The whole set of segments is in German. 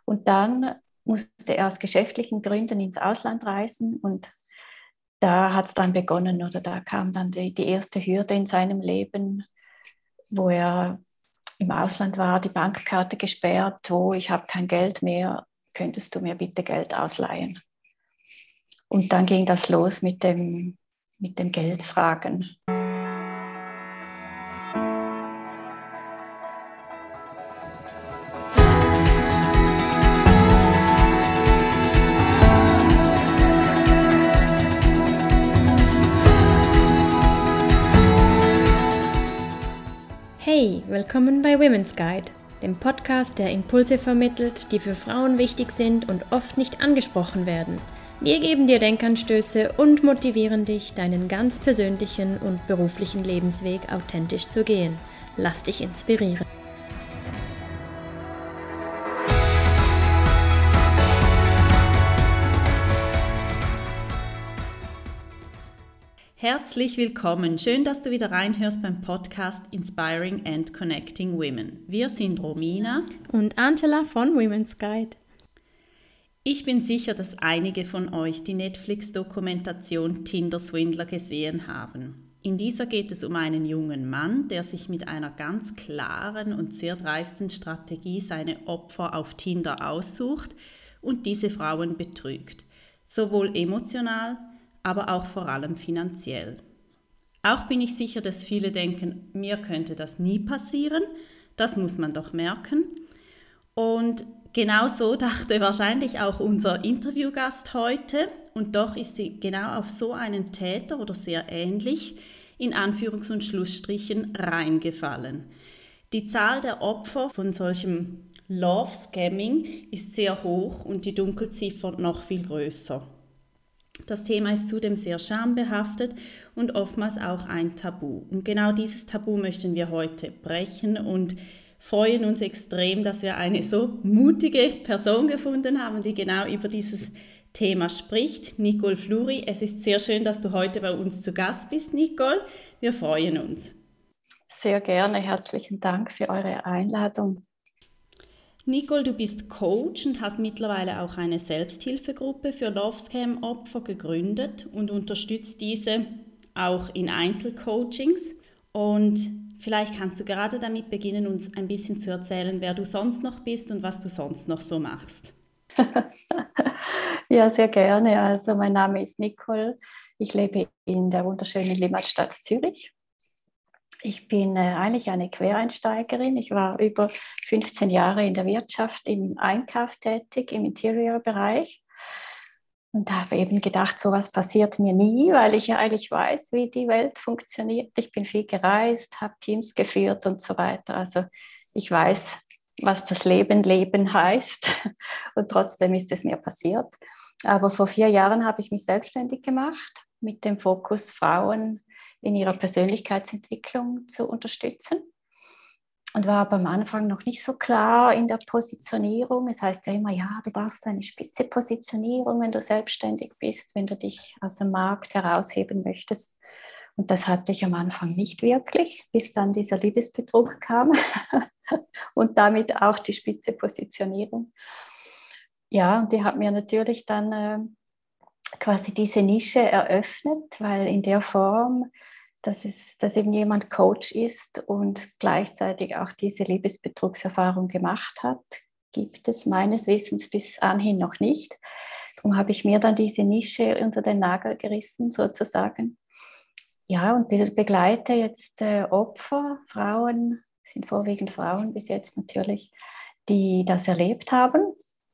Und dann musste er aus geschäftlichen Gründen ins Ausland reisen und da hat es dann begonnen oder da kam dann die erste Hürde in seinem Leben, wo er im Ausland war, die Bankkarte gesperrt, ich habe kein Geld mehr, könntest du mir bitte Geld ausleihen? Und dann ging das los mit dem Geldfragen. Hey, willkommen bei Women's Guide, dem Podcast, der Impulse vermittelt, die für Frauen wichtig sind und oft nicht angesprochen werden. Wir geben dir Denkanstöße und motivieren dich, deinen ganz persönlichen und beruflichen Lebensweg authentisch zu gehen. Lass dich inspirieren. Herzlich willkommen. Schön, dass du wieder reinhörst beim Podcast Inspiring and Connecting Women. Wir sind Romina und Angela von Women's Guide. Ich bin sicher, dass einige von euch die Netflix-Dokumentation Tinder-Swindler gesehen haben. In dieser geht es um einen jungen Mann, der sich mit einer ganz klaren und sehr dreisten Strategie seine Opfer auf Tinder aussucht und diese Frauen betrügt. Sowohl emotional, aber auch vor allem finanziell. Auch bin ich sicher, dass viele denken, mir könnte das nie passieren, das muss man doch merken. Und genau so dachte wahrscheinlich auch unser Interviewgast heute und doch ist sie genau auf so einen Täter oder sehr ähnlich in Anführungs- und Schlussstrichen reingefallen. Die Zahl der Opfer von solchem Love-Scamming ist sehr hoch und die Dunkelziffer noch viel größer. Das Thema ist zudem sehr schambehaftet und oftmals auch ein Tabu. Und genau dieses Tabu möchten wir heute brechen und freuen uns extrem, dass wir eine so mutige Person gefunden haben, die genau über dieses Thema spricht, Nicole Fluri. Es ist sehr schön, dass du heute bei uns zu Gast bist, Nicole. Wir freuen uns. Sehr gerne, herzlichen Dank für eure Einladung. Nicole, du bist Coach und hast mittlerweile auch eine Selbsthilfegruppe für Love-Scam-Opfer gegründet und unterstützt diese auch in Einzelcoachings. Und vielleicht kannst du gerade damit beginnen, uns ein bisschen zu erzählen, wer du sonst noch bist und was du sonst noch so machst. Ja, sehr gerne. Also mein Name ist Nicole. Ich lebe in der wunderschönen Limmatstadt Zürich. Ich bin eigentlich eine Quereinsteigerin. Ich war über 15 Jahre in der Wirtschaft im Einkauf tätig, im Interior-Bereich und habe eben gedacht, sowas passiert mir nie, weil ich ja eigentlich weiß, wie die Welt funktioniert. Ich bin viel gereist, habe Teams geführt und so weiter. Also ich weiß, was das Leben heißt und trotzdem ist es mir passiert. Aber vor 4 Jahren habe ich mich selbstständig gemacht mit dem Fokus Frauen in ihrer Persönlichkeitsentwicklung zu unterstützen. Und war aber am Anfang noch nicht so klar in der Positionierung. Es heißt ja immer, ja, du brauchst eine spitze Positionierung, wenn du selbstständig bist, wenn du dich aus dem Markt herausheben möchtest. Und das hatte ich am Anfang nicht wirklich, bis dann dieser Liebesbetrug kam und damit auch die spitze Positionierung. Ja, und die hat mir natürlich dann quasi diese Nische eröffnet, weil in der Form, dass eben jemand Coach ist und gleichzeitig auch diese Liebesbetrugserfahrung gemacht hat, gibt es meines Wissens bis anhin noch nicht. Darum habe ich mir dann diese Nische unter den Nagel gerissen, sozusagen. Ja, und begleite jetzt Opfer, Frauen, sind vorwiegend Frauen bis jetzt natürlich, die das erlebt haben,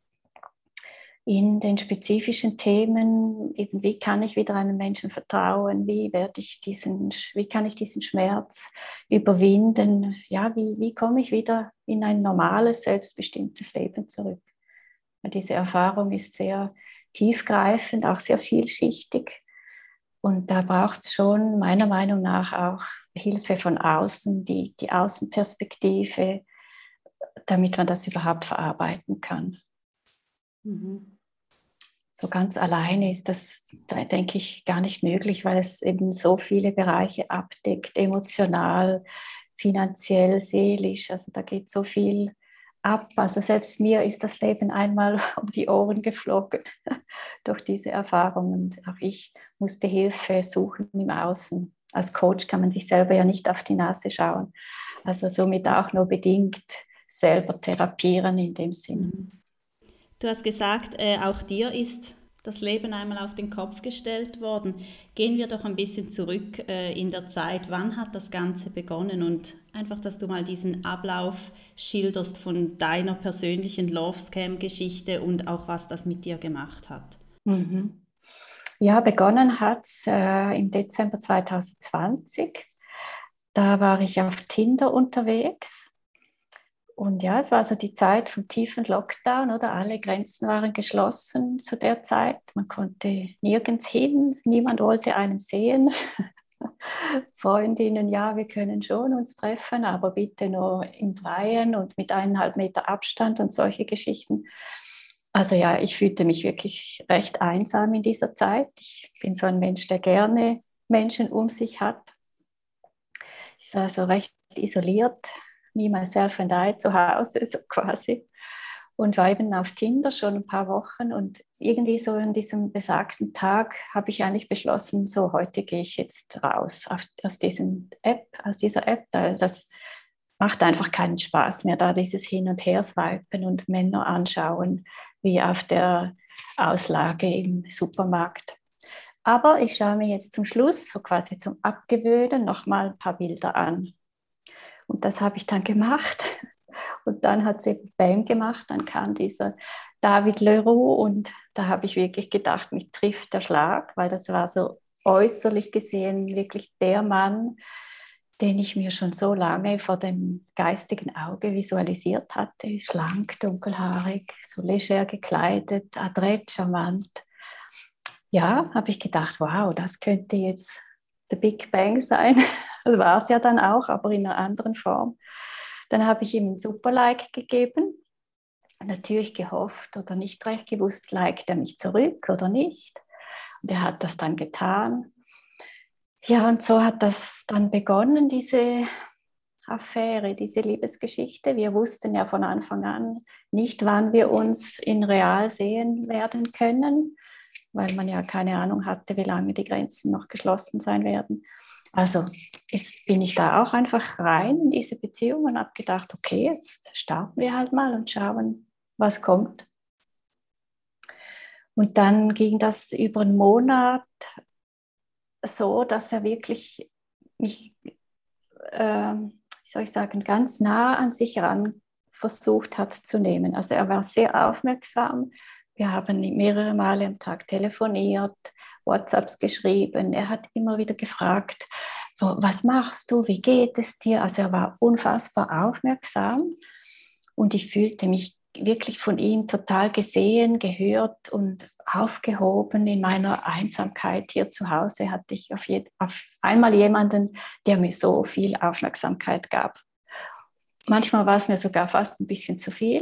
in den spezifischen Themen, eben wie kann ich wieder einem Menschen vertrauen, wie kann ich diesen Schmerz überwinden, ja, wie komme ich wieder in ein normales, selbstbestimmtes Leben zurück. Und diese Erfahrung ist sehr tiefgreifend, auch sehr vielschichtig und da braucht es schon meiner Meinung nach auch Hilfe von außen, die Außenperspektive, damit man das überhaupt verarbeiten kann. So ganz alleine ist das, da denke ich, gar nicht möglich, weil es eben so viele Bereiche abdeckt, emotional, finanziell, seelisch. Also da geht so viel ab. Also selbst mir ist das Leben einmal um die Ohren geflogen durch diese Erfahrung. Und auch ich musste Hilfe suchen im Außen. Als Coach kann man sich selber ja nicht auf die Nase schauen. Also somit auch nur bedingt selber therapieren in dem Sinn. Du hast gesagt, auch dir ist das Leben einmal auf den Kopf gestellt worden. Gehen wir doch ein bisschen zurück in der Zeit. Wann hat das Ganze begonnen? Und einfach, dass du mal diesen Ablauf schilderst von deiner persönlichen Love Scam-Geschichte und auch, was das mit dir gemacht hat. Mhm. Ja, begonnen hat es im Dezember 2020. Da war ich auf Tinder unterwegs. Und ja, es war so die Zeit vom tiefen Lockdown, oder? Alle Grenzen waren geschlossen zu der Zeit. Man konnte nirgends hin, niemand wollte einen sehen. Freundinnen, ja, wir können schon uns treffen, aber bitte nur im Freien und mit 1,5 Meter Abstand und solche Geschichten. Also ja, ich fühlte mich wirklich recht einsam in dieser Zeit. Ich bin so ein Mensch, der gerne Menschen um sich hat. Ich war so recht isoliert, me, myself and I zu Hause, so quasi. Und war eben auf Tinder schon ein paar Wochen. Und irgendwie so an diesem besagten Tag habe ich eigentlich beschlossen, so heute gehe ich jetzt raus aus dieser App. Das macht einfach keinen Spaß mehr, da dieses Hin- und Her-Swipen und Männer anschauen, wie auf der Auslage im Supermarkt. Aber ich schaue mir jetzt zum Schluss, so quasi zum Abgewöhnen, nochmal ein paar Bilder an. Und das habe ich dann gemacht. Und dann hat es eben Bam gemacht. Dann kam dieser David Leroux und da habe ich wirklich gedacht, mich trifft der Schlag, weil das war so äußerlich gesehen wirklich der Mann, den ich mir schon so lange vor dem geistigen Auge visualisiert hatte. Schlank, dunkelhaarig, so leger gekleidet, adrett, charmant. Ja, habe ich gedacht, wow, das könnte jetzt der Big Bang sein. Das war es ja dann auch, aber in einer anderen Form. Dann habe ich ihm ein Super-Like gegeben. Natürlich gehofft oder nicht recht gewusst, liked er mich zurück oder nicht. Und er hat das dann getan. Ja, und so hat das dann begonnen, diese Affäre, diese Liebesgeschichte. Wir wussten ja von Anfang an nicht, wann wir uns in real sehen werden können, weil man ja keine Ahnung hatte, wie lange die Grenzen noch geschlossen sein werden. Also bin ich da auch einfach rein in diese Beziehung und habe gedacht, okay, jetzt starten wir halt mal und schauen, was kommt. Und dann ging das über einen Monat so, dass er wirklich mich, wie soll ich sagen, ganz nah an sich ran versucht hat zu nehmen. Also er war sehr aufmerksam. Wir haben mehrere Male am Tag telefoniert, WhatsApps geschrieben. Er hat immer wieder gefragt, was machst du, wie geht es dir? Also er war unfassbar aufmerksam und ich fühlte mich wirklich von ihm total gesehen, gehört und aufgehoben. In meiner Einsamkeit hier zu Hause hatte ich auf einmal jemanden, der mir so viel Aufmerksamkeit gab. Manchmal war es mir sogar fast ein bisschen zu viel,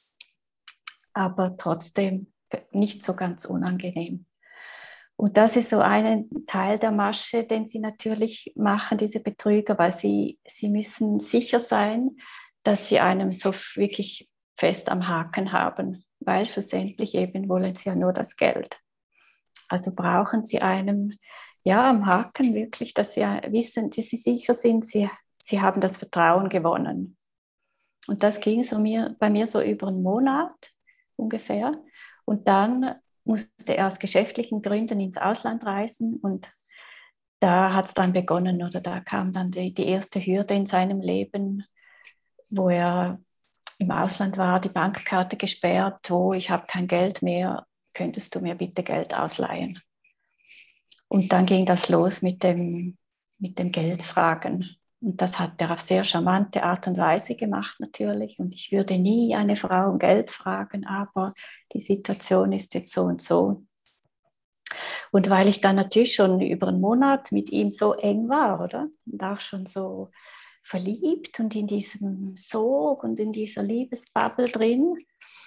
aber trotzdem nicht so ganz unangenehm. Und das ist so ein Teil der Masche, den sie natürlich machen, diese Betrüger, weil sie müssen sicher sein, dass sie einem so wirklich fest am Haken haben, weil schlussendlich eben wollen sie ja nur das Geld. Also brauchen sie einem ja am Haken wirklich, dass sie wissen, dass sie sicher sind, sie haben das Vertrauen gewonnen. Und das ging bei mir so über einen Monat ungefähr. Und dann musste er aus geschäftlichen Gründen ins Ausland reisen und da hat es dann begonnen oder da kam dann die erste Hürde in seinem Leben, wo er im Ausland war, die Bankkarte gesperrt, ich habe kein Geld mehr, könntest du mir bitte Geld ausleihen? Und dann ging das los mit dem Geldfragen. Und das hat er auf sehr charmante Art und Weise gemacht natürlich. Und ich würde nie eine Frau um Geld fragen, aber die Situation ist jetzt so und so. Und weil ich dann natürlich schon über einen Monat mit ihm so eng war, oder? Und auch schon so verliebt und in diesem Sog und in dieser Liebesbubble drin,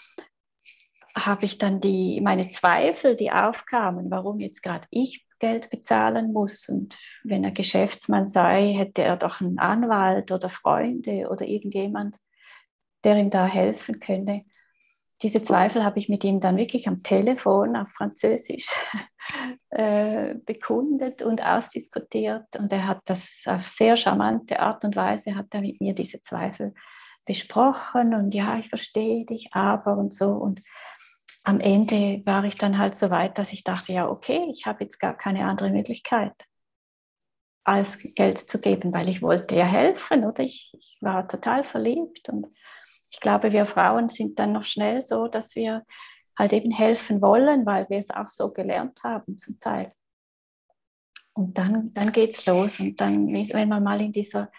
habe ich dann meine Zweifel, die aufkamen, warum jetzt gerade ich Geld bezahlen muss. Und wenn er Geschäftsmann sei, hätte er doch einen Anwalt oder Freunde oder irgendjemand, der ihm da helfen könne. Diese Zweifel habe ich mit ihm dann wirklich am Telefon auf Französisch bekundet und ausdiskutiert. Und er hat das auf sehr charmante Art und Weise, hat er mit mir diese Zweifel besprochen. Und ja, ich verstehe dich, aber und so. Und am Ende war ich dann halt so weit, dass ich dachte, ja, okay, ich habe jetzt gar keine andere Möglichkeit, als Geld zu geben, weil ich wollte ja helfen, oder? Ich war total verliebt und ich glaube, wir Frauen sind dann noch schnell so, dass wir halt eben helfen wollen, weil wir es auch so gelernt haben zum Teil. Und dann geht es los. Und dann, wenn man mal in diesem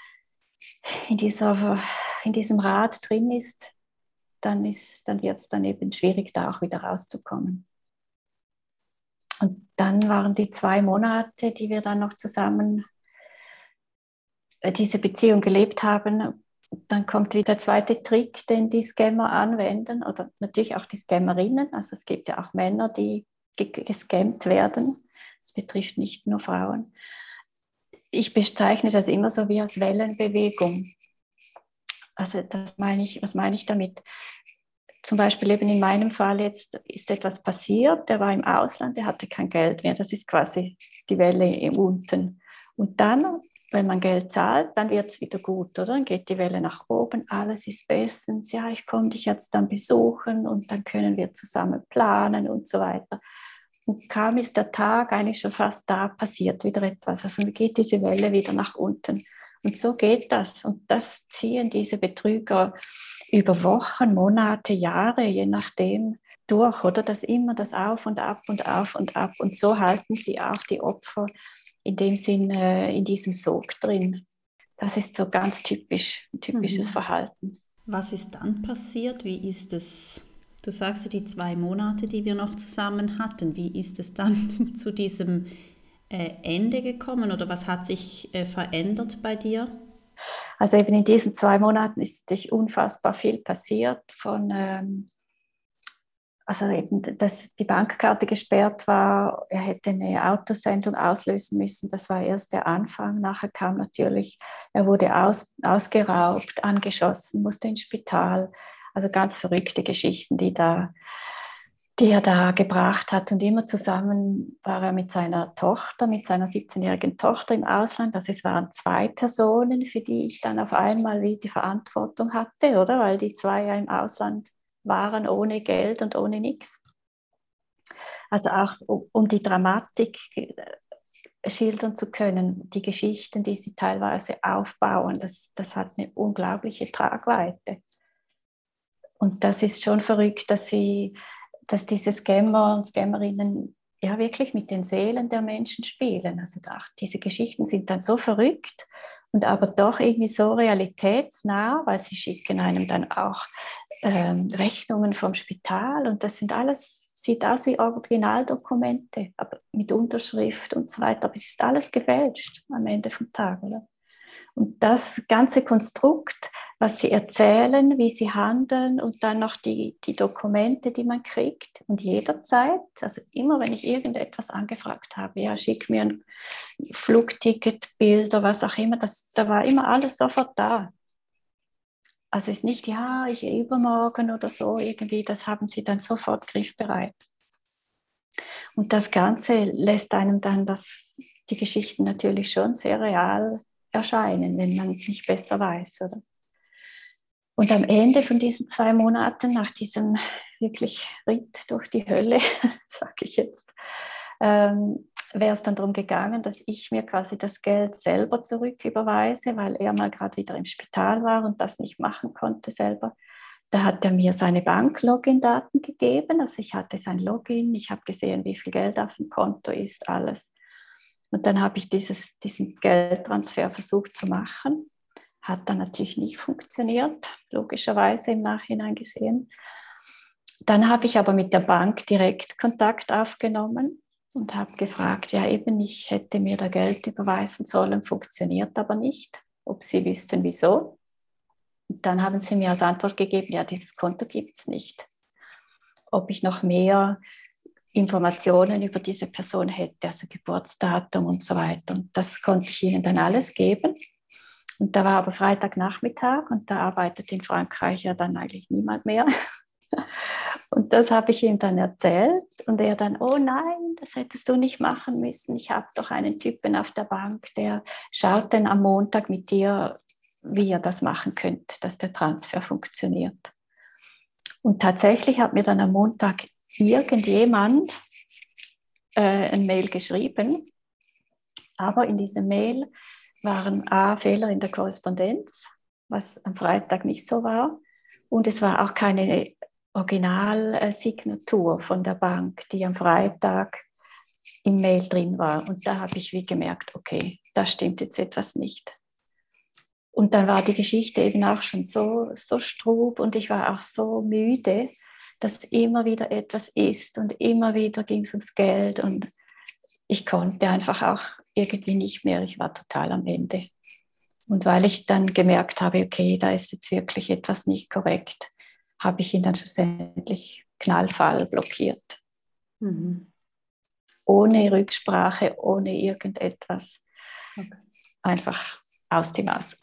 Rad drin ist, dann wird es dann eben schwierig, da auch wieder rauszukommen. Und dann waren die 2 Monate, die wir dann noch zusammen diese Beziehung gelebt haben. Dann kommt wieder der zweite Trick, den die Scammer anwenden, oder natürlich auch die Scammerinnen. Also es gibt ja auch Männer, die gescammt werden. Das betrifft nicht nur Frauen. Ich bezeichne das immer so wie als Wellenbewegung. Also was meine ich damit? Zum Beispiel eben in meinem Fall jetzt ist etwas passiert, der war im Ausland, der hatte kein Geld mehr. Das ist quasi die Welle unten. Und dann, wenn man Geld zahlt, dann wird es wieder gut, oder? Dann geht die Welle nach oben, alles ist bestens. Ja, ich komme dich jetzt dann besuchen und dann können wir zusammen planen und so weiter. Und kaum ist der Tag eigentlich schon fast da, passiert wieder etwas. Also dann geht diese Welle wieder nach unten. Und so geht das. Und das ziehen diese Betrüger über Wochen, Monate, Jahre, je nachdem, durch, oder? Das immer das Auf und Ab und Auf und Ab. Und so halten sie auch die Opfer in dem Sinn in diesem Sog drin. Das ist so ganz typisches Verhalten. Was ist dann passiert? Wie ist es? Du sagst ja die 2 Monate, die wir noch zusammen hatten. Wie ist es dann zu diesem Ende gekommen oder was hat sich verändert bei dir? Also eben in diesen 2 Monaten ist natürlich unfassbar viel passiert also eben, dass die Bankkarte gesperrt war, er hätte eine Autosendung auslösen müssen, das war erst der Anfang. Nachher kam natürlich, er wurde ausgeraubt, angeschossen, musste ins Spital. Also ganz verrückte Geschichten, die er da gebracht hat. Und immer zusammen war er mit seiner Tochter, mit seiner 17-jährigen Tochter im Ausland. Also es waren 2 Personen, für die ich dann auf einmal wie die Verantwortung hatte, oder? Weil die 2 ja im Ausland waren ohne Geld und ohne nichts. Also auch um die Dramatik schildern zu können, die Geschichten, die sie teilweise aufbauen, das hat eine unglaubliche Tragweite. Und das ist schon verrückt, dass diese Scammer und Scammerinnen ja wirklich mit den Seelen der Menschen spielen. Also diese Geschichten sind dann so verrückt und aber doch irgendwie so realitätsnah, weil sie schicken einem dann auch Rechnungen vom Spital und das sieht aus wie Originaldokumente, aber mit Unterschrift und so weiter. Aber es ist alles gefälscht am Ende vom Tag, oder? Und das ganze Konstrukt, was sie erzählen, wie sie handeln und dann noch die Dokumente, die man kriegt. Und jederzeit, also immer wenn ich irgendetwas angefragt habe, ja, schick mir ein Flugticket, Bilder, was auch immer, da war immer alles sofort da. Also es ist nicht, ja, ich übermorgen oder so irgendwie, das haben sie dann sofort griffbereit. Und das Ganze lässt einem dann die Geschichten natürlich schon sehr real erscheinen, wenn man es nicht besser weiß, oder? Und am Ende von diesen 2 Monaten, nach diesem wirklich Ritt durch die Hölle, sage ich jetzt, wäre es dann darum gegangen, dass ich mir quasi das Geld selber zurücküberweise, weil er mal gerade wieder im Spital war und das nicht machen konnte selber. Da hat er mir seine Bank-Login-Daten gegeben, also ich hatte sein Login, ich habe gesehen, wie viel Geld auf dem Konto ist, alles. Und dann habe ich diesen Geldtransfer versucht zu machen. Hat dann natürlich nicht funktioniert, logischerweise im Nachhinein gesehen. Dann habe ich aber mit der Bank direkt Kontakt aufgenommen und habe gefragt, ja eben, ich hätte mir da Geld überweisen sollen, funktioniert aber nicht, ob Sie wüssten, wieso. Und dann haben sie mir als Antwort gegeben, ja, dieses Konto gibt es nicht. Ob ich noch mehr Informationen über diese Person hätte, also Geburtsdatum und so weiter. Und das konnte ich ihnen dann alles geben. Und da war aber Freitagnachmittag und da arbeitet in Frankreich ja dann eigentlich niemand mehr. Und das habe ich ihm dann erzählt und er dann, oh nein, das hättest du nicht machen müssen. Ich habe doch einen Typen auf der Bank, der schaut dann am Montag mit dir, wie ihr das machen könnt, dass der Transfer funktioniert. Und tatsächlich hat mir dann am Montag irgendjemand ein Mail geschrieben, aber in dieser Mail waren Fehler in der Korrespondenz, was am Freitag nicht so war. Und es war auch keine Originalsignatur von der Bank, die am Freitag im Mail drin war. Und da habe ich wie gemerkt, okay, da stimmt jetzt etwas nicht. Und dann war die Geschichte eben auch schon so strub und ich war auch so müde, dass immer wieder etwas ist und immer wieder ging es ums Geld und ich konnte einfach auch irgendwie nicht mehr. Ich war total am Ende. Und weil ich dann gemerkt habe, okay, da ist jetzt wirklich etwas nicht korrekt, habe ich ihn dann schlussendlich knallvoll blockiert. Ohne Rücksprache, ohne irgendetwas. Okay. Einfach aus dem Maus.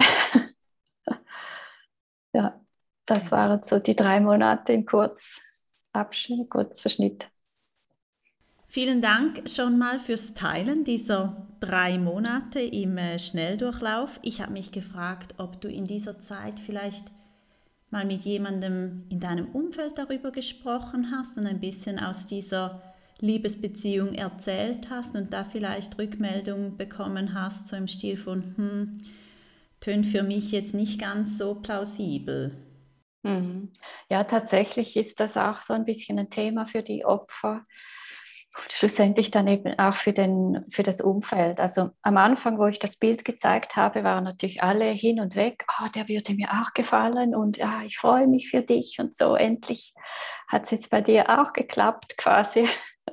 Ja, das waren so die 3 Monate im Kurzverschnitt. Vielen Dank schon mal fürs Teilen dieser 3 Monate im Schnelldurchlauf. Ich habe mich gefragt, ob du in dieser Zeit vielleicht mal mit jemandem in deinem Umfeld darüber gesprochen hast und ein bisschen aus dieser Liebesbeziehung erzählt hast und da vielleicht Rückmeldungen bekommen hast, so im Stil von, tönt für mich jetzt nicht ganz so plausibel. Ja, tatsächlich ist das auch so ein bisschen ein Thema für die Opfer. Schlussendlich dann eben auch für das Umfeld. Also am Anfang, wo ich das Bild gezeigt habe, waren natürlich alle hin und weg. Der würde mir auch gefallen und ja, ich freue mich für dich und so. Endlich hat es jetzt bei dir auch geklappt quasi.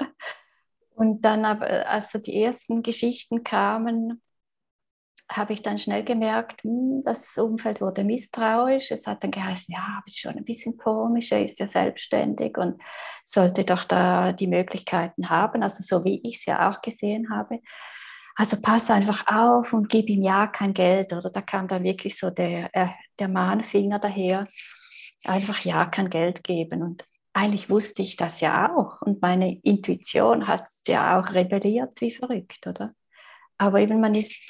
Und dann, aber, als so die ersten Geschichten kamen, habe ich dann schnell gemerkt, das Umfeld wurde misstrauisch. Es hat dann geheißen, ja, aber es ist schon ein bisschen komisch, er ist ja selbstständig und sollte doch da die Möglichkeiten haben, also so wie ich es ja auch gesehen habe. Also pass einfach auf und gib ihm ja kein Geld. Oder da kam dann wirklich so der Mahnfinger daher, einfach ja kein Geld geben. Und eigentlich wusste ich das ja auch und meine Intuition hat es ja auch rebelliert wie verrückt, oder? Aber eben ich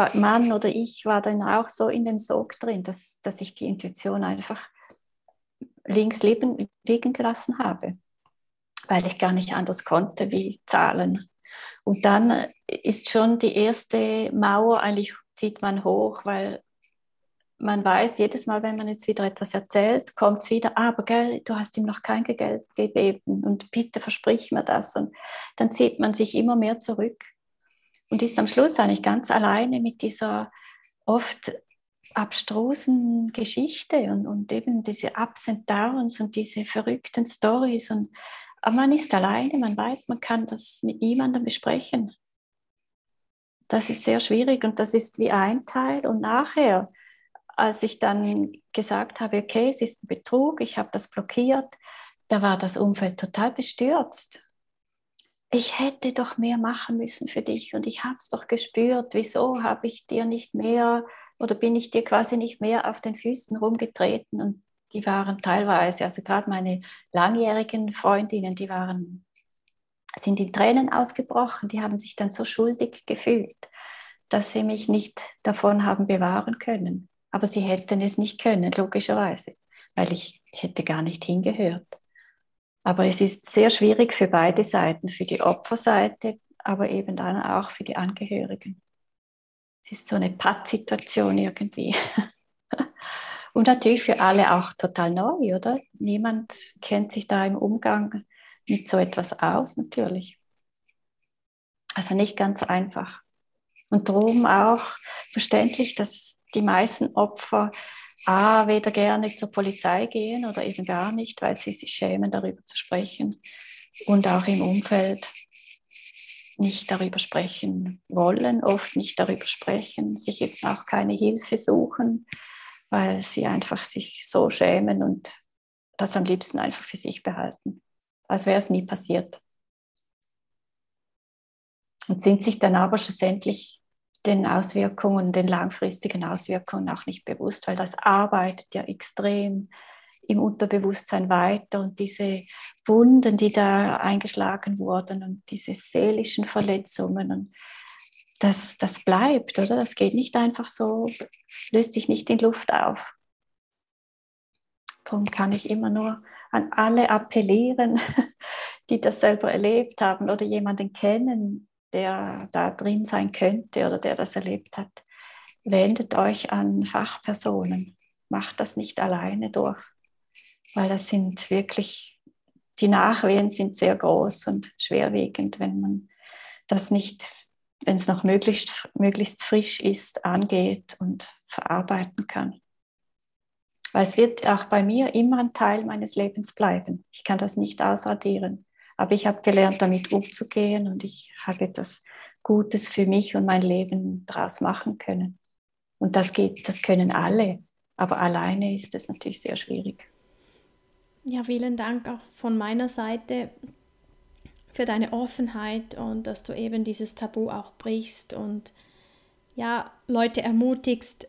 war dann auch so in dem Sog drin, dass ich die Intuition einfach links liegen gelassen habe, weil ich gar nicht anders konnte wie zahlen. Und dann ist schon die erste Mauer, eigentlich zieht man hoch, weil man weiß, jedes Mal, wenn man jetzt wieder etwas erzählt, kommt es wieder, aber gell, du hast ihm noch kein Geld gegeben und bitte versprich mir das. Und dann zieht man sich immer mehr zurück. Und ist am Schluss eigentlich ganz alleine mit dieser oft abstrusen Geschichte und eben diese Ups and Downs und diese verrückten Stories. Aber man ist alleine, man weiß, man kann das mit niemandem besprechen. Das ist sehr schwierig und das ist wie ein Teil. Und nachher, als ich dann gesagt habe, okay, es ist ein Betrug, ich habe das blockiert, da war das Umfeld total bestürzt. Ich hätte doch mehr machen müssen für dich und ich habe es doch gespürt. Wieso habe ich dir nicht mehr oder bin ich dir quasi nicht mehr auf den Füßen rumgetreten? Und die waren teilweise, also gerade meine langjährigen Freundinnen, sind in Tränen ausgebrochen. Die haben sich dann so schuldig gefühlt, dass sie mich nicht davon haben bewahren können. Aber sie hätten es nicht können, logischerweise, weil ich hätte gar nicht hingehört. Aber es ist sehr schwierig für beide Seiten, für die Opferseite, aber eben dann auch für die Angehörigen. Es ist so eine Pattsituation irgendwie. Und natürlich für alle auch total neu, oder? Niemand kennt sich da im Umgang mit so etwas aus, natürlich. Also nicht ganz einfach. Und darum auch verständlich, dass die meisten Opfer weder gerne zur Polizei gehen oder eben gar nicht, weil sie sich schämen, darüber zu sprechen und auch im Umfeld nicht darüber sprechen wollen, oft nicht darüber sprechen, sich eben auch keine Hilfe suchen, weil sie einfach sich so schämen und das am liebsten einfach für sich behalten, als wäre es nie passiert. Und sind sich dann aber schlussendlich den Auswirkungen, den langfristigen Auswirkungen auch nicht bewusst, weil das arbeitet ja extrem im Unterbewusstsein weiter und diese Wunden, die da eingeschlagen wurden und diese seelischen Verletzungen, und das bleibt, oder? Das geht nicht einfach so, löst sich nicht in Luft auf. Darum kann ich immer nur an alle appellieren, die das selber erlebt haben oder jemanden kennen, der da drin sein könnte oder der das erlebt hat. Wendet euch an Fachpersonen. Macht das nicht alleine durch, weil das sind wirklich, die Nachwehen sind sehr groß und schwerwiegend, wenn man das nicht, wenn es noch möglichst frisch ist, angeht und verarbeiten kann. Weil es wird auch bei mir immer ein Teil meines Lebens bleiben. Ich kann das nicht ausradieren. Aber ich habe gelernt, damit umzugehen und ich habe etwas Gutes für mich und mein Leben daraus machen können. Und das können alle. Aber alleine ist es natürlich sehr schwierig. Ja, vielen Dank auch von meiner Seite für deine Offenheit und dass du eben dieses Tabu auch brichst und ja, Leute ermutigst,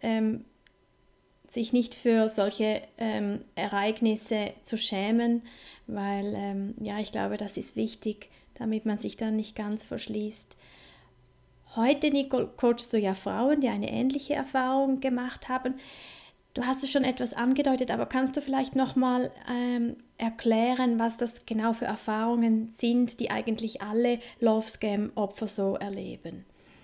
sich nicht für solche Ereignisse zu schämen, weil ja, ich glaube, das ist wichtig, damit man sich dann nicht ganz verschließt. Heute, Nicole, coachst du ja Frauen, die eine ähnliche Erfahrung gemacht haben. Du hast es schon etwas angedeutet, aber kannst du vielleicht nochmal erklären, was das genau für Erfahrungen sind, die eigentlich alle Love Scam-Opfer so erleben?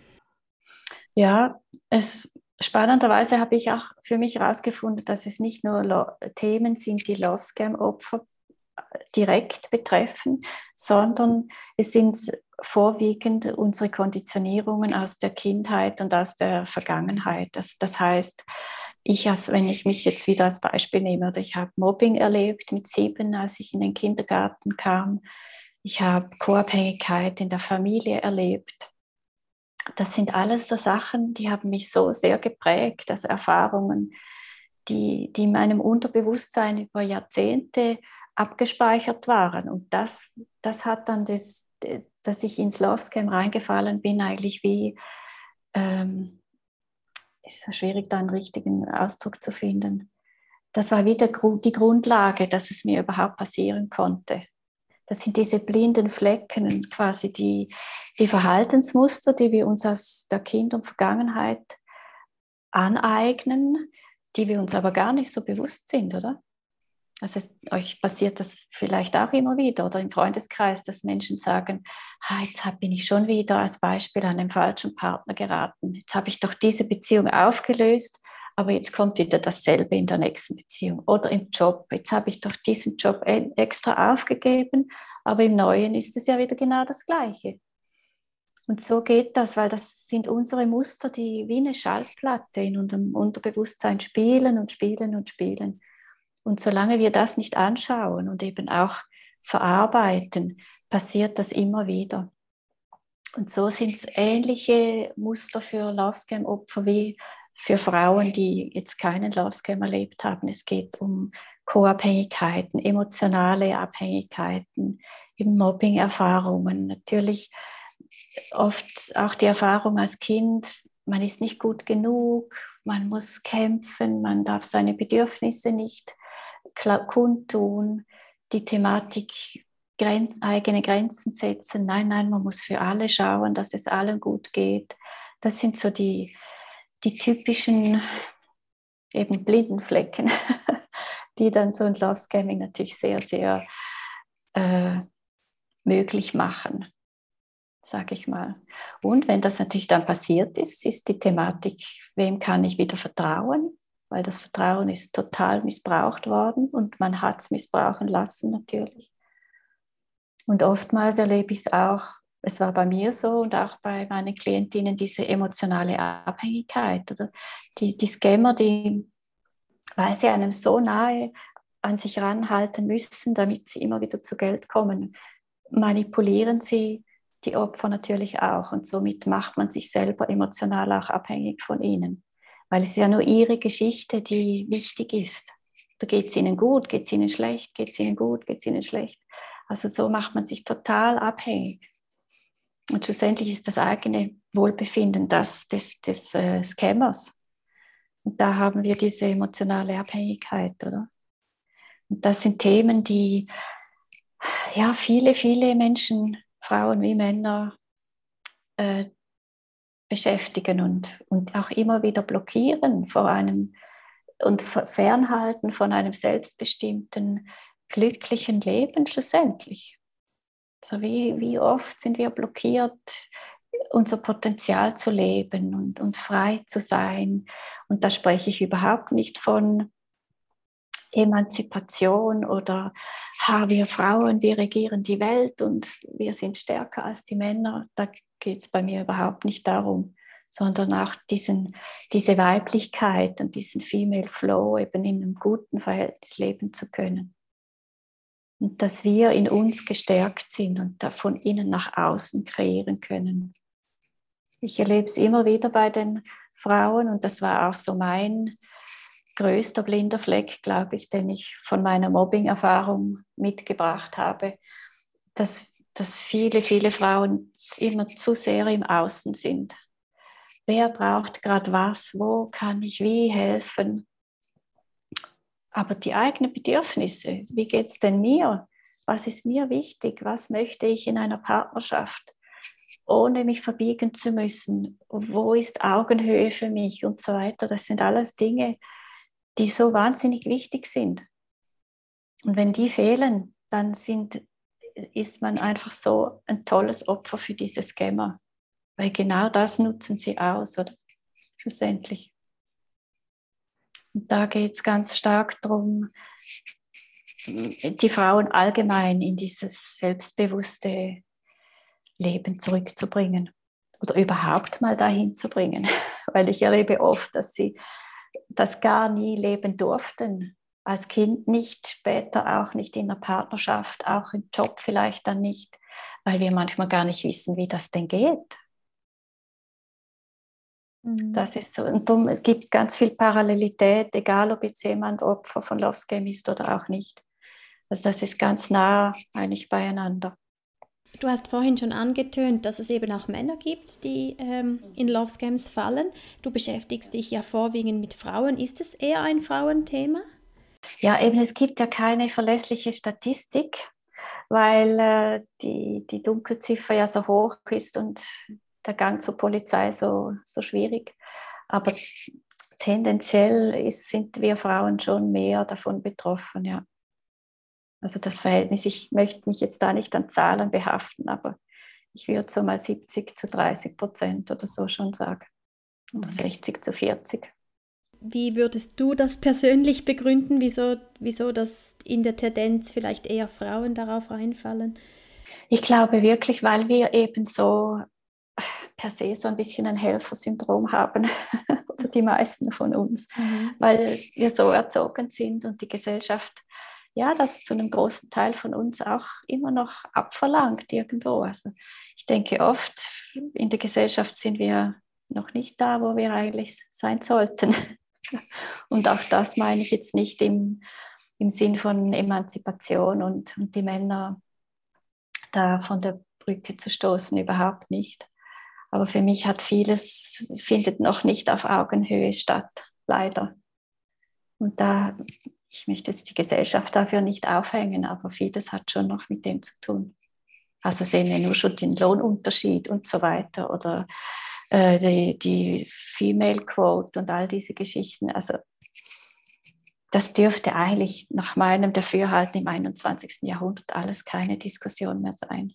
Ja, spannenderweise habe ich auch für mich herausgefunden, dass es nicht nur Themen sind, die Love Scam-Opfer direkt betreffen, sondern es sind vorwiegend unsere Konditionierungen aus der Kindheit und aus der Vergangenheit. Das heißt, wenn ich mich jetzt wieder als Beispiel nehme, oder ich habe Mobbing erlebt mit 7, als ich in den Kindergarten kam. Ich habe Co-Abhängigkeit in der Familie erlebt. Das sind alles so Sachen, die haben mich so sehr geprägt, also Erfahrungen, die in meinem Unterbewusstsein über Jahrzehnte abgespeichert waren. Und das hat dann dass ich ins Love Scam reingefallen bin, eigentlich wie, ist so schwierig, da einen richtigen Ausdruck zu finden. Das war wieder die Grundlage, dass es mir überhaupt passieren konnte. Das sind diese blinden Flecken, quasi die Verhaltensmuster, die wir uns aus der Kind- und Vergangenheit aneignen, die wir uns aber gar nicht so bewusst sind, oder? Also euch passiert das vielleicht auch immer wieder oder im Freundeskreis, dass Menschen sagen, jetzt bin ich schon wieder als Beispiel an den falschen Partner geraten. Jetzt habe ich doch diese Beziehung aufgelöst, aber jetzt kommt wieder dasselbe in der nächsten Beziehung. Oder im Job, jetzt habe ich doch diesen Job extra aufgegeben, aber im Neuen ist es ja wieder genau das Gleiche. Und so geht das, weil das sind unsere Muster, die wie eine Schallplatte in unserem Unterbewusstsein spielen und spielen und spielen. Und solange wir das nicht anschauen und eben auch verarbeiten, passiert das immer wieder. Und so sind es ähnliche Muster für Love Scam-Opfer wie für Frauen, die jetzt keinen Love Scam erlebt haben. Es geht um Co-Abhängigkeiten, emotionale Abhängigkeiten, eben Mobbing-Erfahrungen. Natürlich oft auch die Erfahrung als Kind, man ist nicht gut genug, man muss kämpfen, man darf seine Bedürfnisse nicht kundtun, die Thematik eigene Grenzen setzen. Nein, man muss für alle schauen, dass es allen gut geht. Das sind so die typischen eben blinden Flecken, die dann so ein Love Scamming natürlich sehr, sehr möglich machen, sage ich mal. Und wenn das natürlich dann passiert ist die Thematik, wem kann ich wieder vertrauen? Weil das Vertrauen ist total missbraucht worden und man hat es missbrauchen lassen natürlich. Und oftmals erlebe ich es auch, es war bei mir so und auch bei meinen Klientinnen, diese emotionale Abhängigkeit. Oder die Scammer, weil sie einem so nahe an sich ranhalten müssen, damit sie immer wieder zu Geld kommen, manipulieren sie die Opfer natürlich auch. Und somit macht man sich selber emotional auch abhängig von ihnen. Weil es ist ja nur ihre Geschichte, die wichtig ist. Da geht es ihnen gut, geht es ihnen schlecht, geht es ihnen gut, geht es ihnen schlecht. Also so macht man sich total abhängig. Und schlussendlich ist das eigene Wohlbefinden das des Scammers. Und da haben wir diese emotionale Abhängigkeit, oder? Und das sind Themen, die ja viele Menschen, Frauen wie Männer, beschäftigen und auch immer wieder blockieren vor einem und fernhalten von einem selbstbestimmten, glücklichen Leben schlussendlich. So wie oft sind wir blockiert, unser Potenzial zu leben und frei zu sein. Und da spreche ich überhaupt nicht von Emanzipation oder wir Frauen, wir regieren die Welt und wir sind stärker als die Männer. Da geht es bei mir überhaupt nicht darum, sondern auch diese Weiblichkeit und diesen Female Flow eben in einem guten Verhältnis leben zu können. Und dass wir in uns gestärkt sind und da von innen nach außen kreieren können. Ich erlebe es immer wieder bei den Frauen und das war auch so mein größter blinder Fleck, glaube ich, den ich von meiner Mobbing-Erfahrung mitgebracht habe, dass viele Frauen immer zu sehr im Außen sind. Wer braucht gerade was? Wo kann ich wie helfen? Aber die eigenen Bedürfnisse, wie geht es denn mir? Was ist mir wichtig? Was möchte ich in einer Partnerschaft? Ohne mich verbiegen zu müssen. Wo ist Augenhöhe für mich und so weiter? Das sind alles Dinge, die so wahnsinnig wichtig sind. Und wenn die fehlen, dann ist man einfach so ein tolles Opfer für diese Scammer. Weil genau das nutzen sie aus, oder? Schlussendlich. Und da geht es ganz stark darum, die Frauen allgemein in dieses selbstbewusste Leben zurückzubringen. Oder überhaupt mal dahin zu bringen. Weil ich erlebe oft, dass sie das gar nie leben durften. Als Kind nicht, später auch nicht in der Partnerschaft, auch im Job vielleicht dann nicht, weil wir manchmal gar nicht wissen, wie das denn geht. Das ist so. Und darum, es gibt ganz viel Parallelität, egal ob jetzt jemand Opfer von Love Scam ist oder auch nicht. Also das ist ganz nah eigentlich beieinander. Du hast vorhin schon angetönt, dass es eben auch Männer gibt, die in Love Scams fallen. Du beschäftigst dich ja vorwiegend mit Frauen. Ist es eher ein Frauenthema? Ja, eben, es gibt ja keine verlässliche Statistik, weil die Dunkelziffer ja so hoch ist und der Gang zur Polizei so schwierig. Aber tendenziell sind wir Frauen schon mehr davon betroffen, ja. Also das Verhältnis, ich möchte mich jetzt da nicht an Zahlen behaften, aber ich würde so mal 70-30% oder so schon sagen. Oder 60-40. Wie würdest du das persönlich begründen, wieso das in der Tendenz vielleicht eher Frauen darauf reinfallen? Ich glaube wirklich, weil wir eben so per se so ein bisschen ein Helfersyndrom haben, oder die meisten von uns, weil wir so erzogen sind und die Gesellschaft ja das zu einem großen Teil von uns auch immer noch abverlangt irgendwo. Also ich denke oft, in der Gesellschaft sind wir noch nicht da, wo wir eigentlich sein sollten. Und auch das meine ich jetzt nicht im Sinn von Emanzipation und die Männer da von der Brücke zu stoßen, überhaupt nicht. Aber für mich findet noch nicht auf Augenhöhe statt, leider. Und ich möchte jetzt die Gesellschaft dafür nicht aufhängen, aber vieles hat schon noch mit dem zu tun. Also sehen wir nur schon den Lohnunterschied und so weiter oder die Female Quote und all diese Geschichten. Also das dürfte eigentlich nach meinem Dafürhalten im 21. Jahrhundert alles keine Diskussion mehr sein.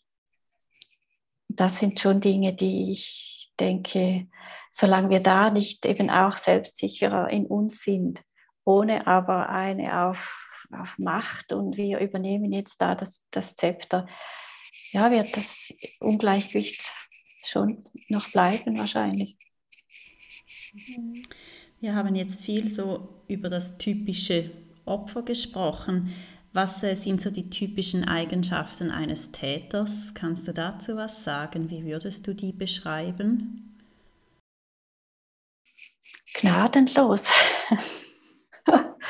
Das sind schon Dinge, die ich denke, solange wir da nicht eben auch selbstsicherer in uns sind, ohne aber eine auf Macht und wir übernehmen jetzt da das Zepter, ja, wird das Ungleichgewicht schon noch bleiben wahrscheinlich. Wir haben jetzt viel so über das typische Opfer gesprochen. Was sind so die typischen Eigenschaften eines Täters? Kannst du dazu was sagen? Wie würdest du die beschreiben? Gnadenlos.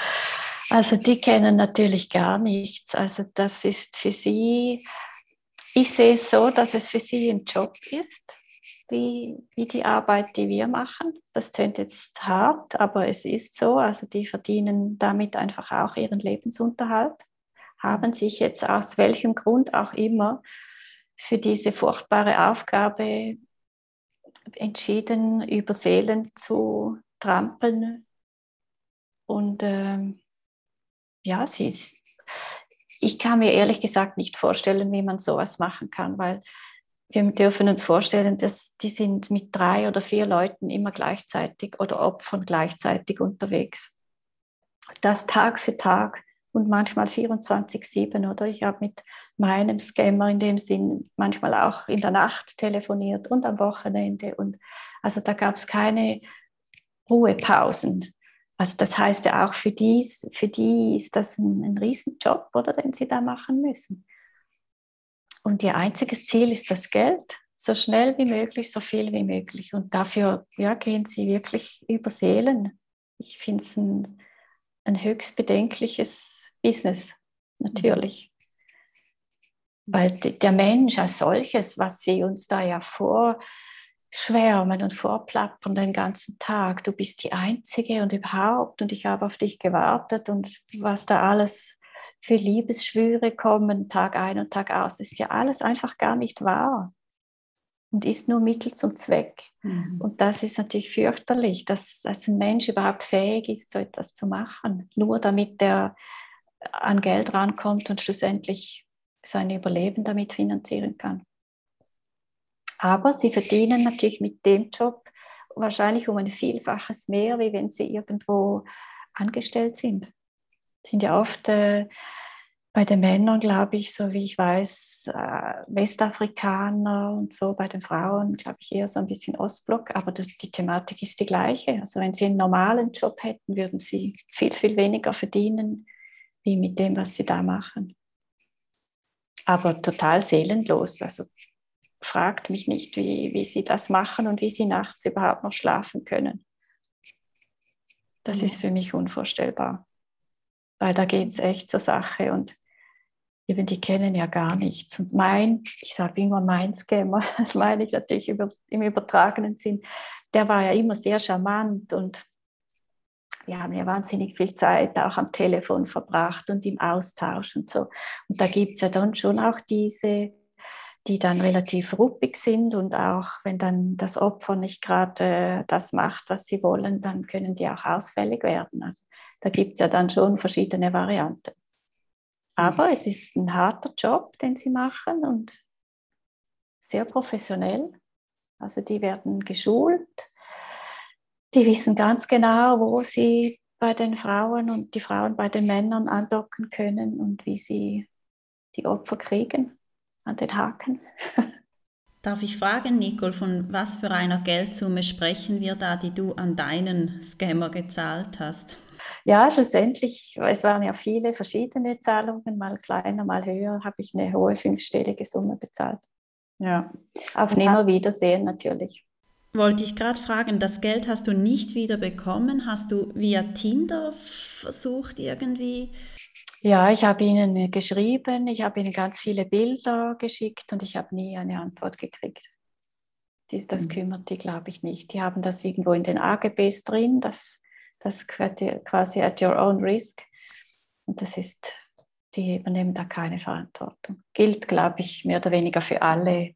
Also die kennen natürlich gar nichts. Also das ist für sie Ich sehe es so, dass es für sie ein Job ist, wie die Arbeit, die wir machen. Das klingt jetzt hart, aber es ist so. Also die verdienen damit einfach auch ihren Lebensunterhalt, haben sich jetzt aus welchem Grund auch immer für diese furchtbare Aufgabe entschieden, über Seelen zu trampeln. Und ja, ich kann mir ehrlich gesagt nicht vorstellen, wie man sowas machen kann, weil wir dürfen uns vorstellen, dass die sind mit 3 oder 4 Leuten immer gleichzeitig oder Opfern gleichzeitig unterwegs. Das Tag für Tag und manchmal 24/7. Oder ich habe mit meinem Scammer in dem Sinn manchmal auch in der Nacht telefoniert und am Wochenende. Und also da gab es keine Ruhepausen. Also das heißt ja auch für die ist das ein Riesenjob, oder, den sie da machen müssen. Und ihr einziges Ziel ist das Geld, so schnell wie möglich, so viel wie möglich. Und dafür gehen sie wirklich über Seelen. Ich finde es ein höchst bedenkliches Business, natürlich. Weil der Mensch als solches, was sie uns da ja vorschwärmen und vorplappern den ganzen Tag, du bist die Einzige und überhaupt und ich habe auf dich gewartet und was da alles für Liebesschwüre kommen, Tag ein und Tag aus, ist ja alles einfach gar nicht wahr und ist nur Mittel zum Zweck. Und das ist natürlich fürchterlich, dass ein Mensch überhaupt fähig ist, so etwas zu machen, nur damit er an Geld rankommt und schlussendlich sein Überleben damit finanzieren kann. Aber sie verdienen natürlich mit dem Job wahrscheinlich um ein Vielfaches mehr, wie wenn sie irgendwo angestellt sind. Sind ja oft bei den Männern, glaube ich, so wie ich weiß, Westafrikaner und so, bei den Frauen, glaube ich, eher so ein bisschen Ostblock, aber die Thematik ist die gleiche. Also wenn sie einen normalen Job hätten, würden sie viel, viel weniger verdienen, wie mit dem, was sie da machen. Aber total seelenlos. Also fragt mich nicht, wie sie das machen und wie sie nachts überhaupt noch schlafen können. Das ist für mich unvorstellbar. Weil da geht es echt zur Sache und eben die kennen ja gar nichts. Und ich sage immer mein Scammer, das meine ich natürlich im übertragenen Sinn, der war ja immer sehr charmant und wir haben ja wahnsinnig viel Zeit auch am Telefon verbracht und im Austausch und so. Und da gibt es ja dann schon auch diese, die dann relativ ruppig sind und auch wenn dann das Opfer nicht gerade das macht, was sie wollen, dann können die auch ausfällig werden. Also da gibt es ja dann schon verschiedene Varianten. Aber es ist ein harter Job, den sie machen und sehr professionell. Also die werden geschult, die wissen ganz genau, wo sie bei den Frauen und die Frauen bei den Männern andocken können und wie sie die Opfer kriegen an den Haken. Darf ich fragen, Nicole, von was für einer Geldsumme sprechen wir da, die du an deinen Scammer gezahlt hast? Ja, schlussendlich, es waren ja viele verschiedene Zahlungen, mal kleiner, mal höher, habe ich eine hohe 5-stellige Summe bezahlt. Ja, auf Nimmerwiedersehen natürlich. Wollte ich gerade fragen, das Geld hast du nicht wieder bekommen? Hast du via Tinder versucht irgendwie? Ja, ich habe ihnen geschrieben, ich habe ihnen ganz viele Bilder geschickt und ich habe nie eine Antwort gekriegt. Das kümmert die, glaube ich, nicht. Die haben das irgendwo in den AGBs drin, das quasi at your own risk. Und die übernehmen da keine Verantwortung. Gilt, glaube ich, mehr oder weniger für alle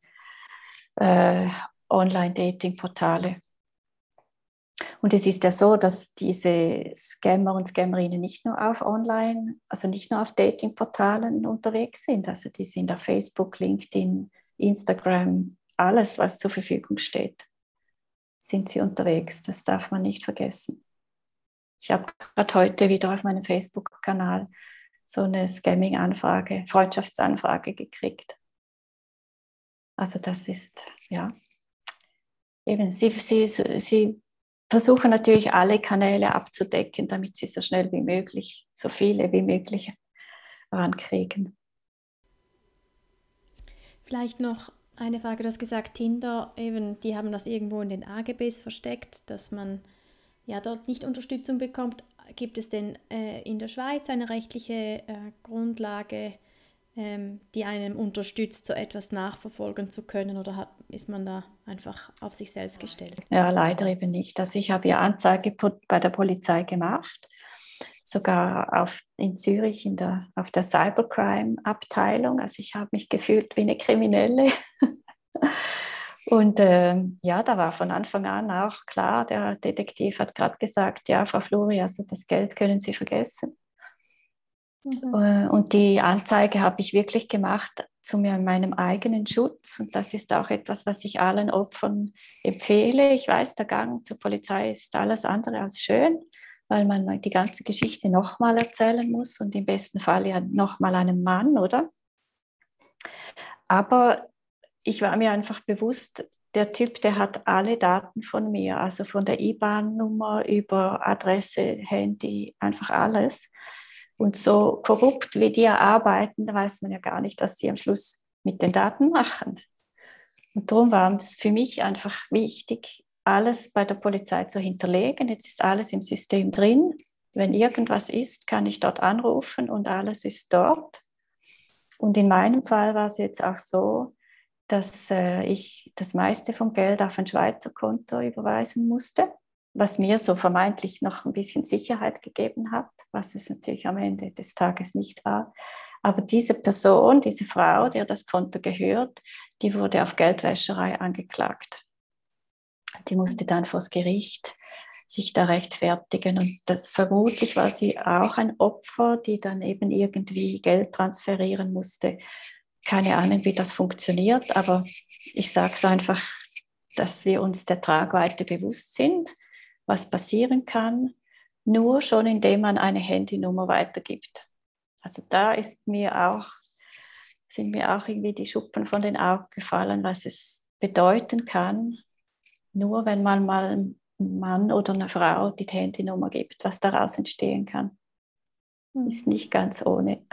Online-Dating-Portale. Und es ist ja so, dass diese Scammer und Scammerinnen nicht nur auf Online, also nicht nur auf Dating-Portalen unterwegs sind. Also die sind auf Facebook, LinkedIn, Instagram, alles, was zur Verfügung steht, sind sie unterwegs. Das darf man nicht vergessen. Ich habe gerade heute wieder auf meinem Facebook-Kanal so eine Scamming-Anfrage, Freundschaftsanfrage gekriegt. Also das ist, ja, eben, sie versuchen natürlich alle Kanäle abzudecken, damit sie so schnell wie möglich, so viele wie möglich rankriegen. Vielleicht noch eine Frage, du hast gesagt, Tinder, eben, die haben das irgendwo in den AGBs versteckt, dass man ja dort nicht Unterstützung bekommt. Gibt es denn in der Schweiz eine rechtliche Grundlage, die einem unterstützt, so etwas nachverfolgen zu können, oder ist man da einfach auf sich selbst gestellt? Ja, leider eben nicht. Also ich habe ja Anzeige bei der Polizei gemacht, sogar in Zürich auf der Cybercrime-Abteilung. Also ich habe mich gefühlt wie eine Kriminelle. Und ja, da war von Anfang an auch klar, der Detektiv hat gerade gesagt, ja, Frau Fluri, also das Geld können Sie vergessen. Und die Anzeige habe ich wirklich gemacht zu meinem eigenen Schutz. Und das ist auch etwas, was ich allen Opfern empfehle. Ich weiß, der Gang zur Polizei ist alles andere als schön, weil man die ganze Geschichte nochmal erzählen muss und im besten Fall ja nochmal einem Mann, oder? Aber ich war mir einfach bewusst, der Typ, der hat alle Daten von mir, also von der IBAN-Nummer über Adresse, Handy, einfach alles. Und so korrupt, wie die arbeiten, da weiß man ja gar nicht, was sie am Schluss mit den Daten machen. Und darum war es für mich einfach wichtig, alles bei der Polizei zu hinterlegen. Jetzt ist alles im System drin. Wenn irgendwas ist, kann ich dort anrufen und alles ist dort. Und in meinem Fall war es jetzt auch so, dass ich das meiste vom Geld auf ein Schweizer Konto überweisen musste, was mir so vermeintlich noch ein bisschen Sicherheit gegeben hat, was es natürlich am Ende des Tages nicht war. Aber diese Person, diese Frau, der das Konto gehört, die wurde auf Geldwäscherei angeklagt. Die musste dann vors Gericht sich da rechtfertigen. Und das vermutlich war sie auch ein Opfer, die dann eben irgendwie Geld transferieren musste. Keine Ahnung, wie das funktioniert, aber ich sage es einfach, dass wir uns der Tragweite bewusst sind, was passieren kann, nur schon indem man eine Handynummer weitergibt. Also da sind mir auch irgendwie die Schuppen von den Augen gefallen, was es bedeuten kann, nur wenn man mal einem Mann oder einer Frau die Handynummer gibt, was daraus entstehen kann. Ist nicht ganz ohne.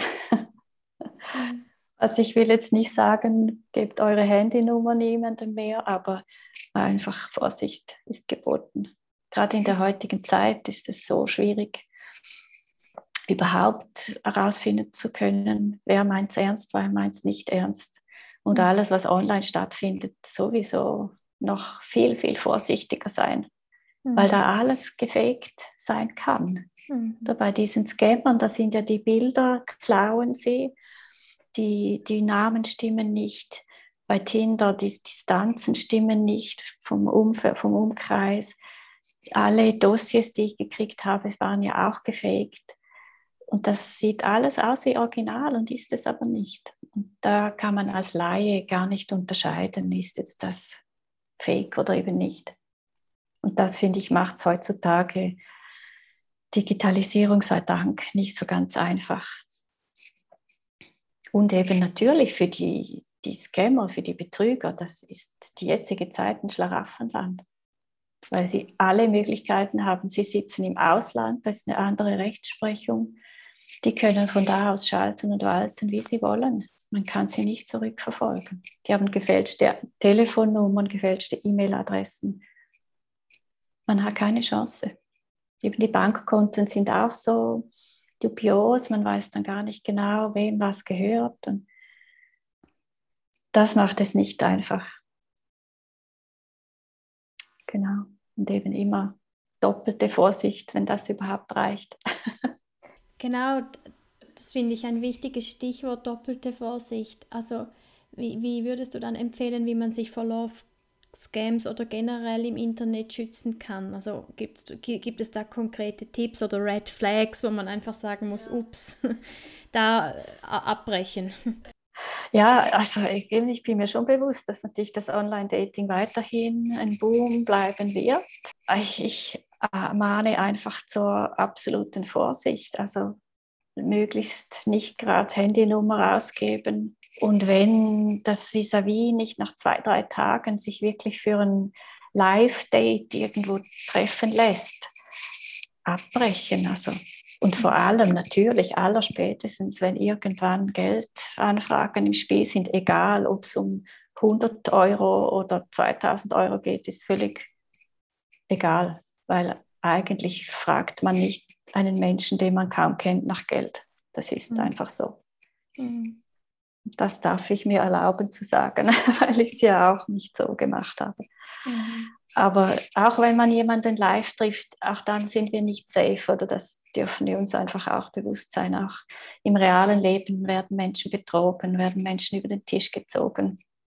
Also ich will jetzt nicht sagen, gebt eure Handynummer niemandem mehr, aber einfach Vorsicht ist geboten. Gerade in der heutigen Zeit ist es so schwierig, überhaupt herausfinden zu können, wer meint es ernst, wer meint es nicht ernst. Und alles, was online stattfindet, sowieso noch viel, viel vorsichtiger sein, weil da alles gefaked sein kann. Da bei diesen Scammern, da sind ja die Bilder, klauen sie, die Namen stimmen nicht. Bei Tinder, die Distanzen stimmen nicht vom Umkreis. Alle Dossiers, die ich gekriegt habe, waren ja auch gefaked. Und das sieht alles aus wie Original und ist es aber nicht. Und da kann man als Laie gar nicht unterscheiden, ist jetzt das fake oder eben nicht. Und das, finde ich, macht es heutzutage, Digitalisierung sei Dank, nicht so ganz einfach. Und eben natürlich für die Scammer, für die Betrüger, das ist die jetzige Zeit ein Schlaraffenland, weil sie alle Möglichkeiten haben. Sie sitzen im Ausland, das ist eine andere Rechtsprechung. Die können von da aus schalten und walten, wie sie wollen. Man kann sie nicht zurückverfolgen. Die haben gefälschte Telefonnummern, gefälschte E-Mail-Adressen. Man hat keine Chance. Eben die Bankkonten sind auch so dubios, man weiß dann gar nicht genau, wem was gehört. Und das macht es nicht einfach. Genau. Und eben immer doppelte Vorsicht, wenn das überhaupt reicht. Genau, das finde ich ein wichtiges Stichwort, doppelte Vorsicht. Also wie würdest du dann empfehlen, wie man sich vor Love-Scams oder generell im Internet schützen kann? Also gibt es da konkrete Tipps oder Red Flags, wo man einfach sagen muss, ups, da abbrechen? Ja, also ich bin mir schon bewusst, dass natürlich das Online-Dating weiterhin ein Boom bleiben wird. Ich mahne einfach zur absoluten Vorsicht. Also möglichst nicht gerade Handynummer ausgeben. Und wenn das Vis-à-vis nicht nach 2-3 Tagen sich wirklich für ein Live-Date irgendwo treffen lässt, abbrechen. Also. Und vor allem natürlich allerspätestens, wenn irgendwann Geldanfragen im Spiel sind, egal ob es um 100 Euro oder 2000 Euro geht, ist völlig egal, weil eigentlich fragt man nicht einen Menschen, den man kaum kennt, nach Geld. Das ist einfach so. Das darf ich mir erlauben zu sagen, weil ich es ja auch nicht so gemacht habe. Mhm. Aber auch wenn man jemanden live trifft, auch dann sind wir nicht safe, oder das dürfen wir uns einfach auch bewusst sein. Auch im realen Leben werden Menschen betrogen, werden Menschen über den Tisch gezogen.